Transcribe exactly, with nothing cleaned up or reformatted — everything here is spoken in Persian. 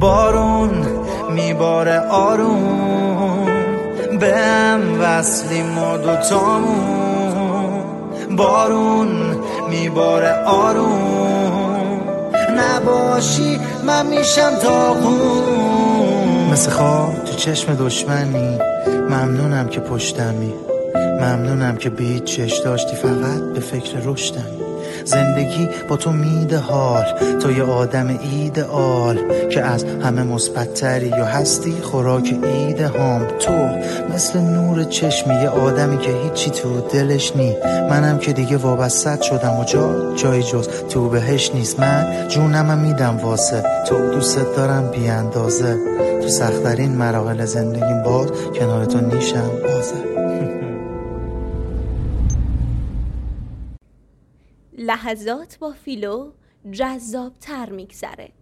بارون میباره آروم به هم وصلی ما دوتامون. بارون میباره آروم نباشی من میشم داغون. مثل خواب تو چشم دشمنی، ممنونم که پشتمی، ممنونم که بیت چش داشتی فقط به فکر رشدمی. زندگی با تو میده حال، تو یه آدم ایدئال که از همه مثبت‌تری یا هستی خوراک ایده هام. تو مثل نور چشمی، یه آدمی که هیچی تو دلش نی. منم که دیگه وابستت شدم و جا جای جز تو بهش نیست. من جونم میدم واسه تو، دوست دارم بی اندازه. تو سخت‌ترین مراحل زندگیم باز کنار تو نیشم بازه. لحظات با فیلو جذاب تر میگذره.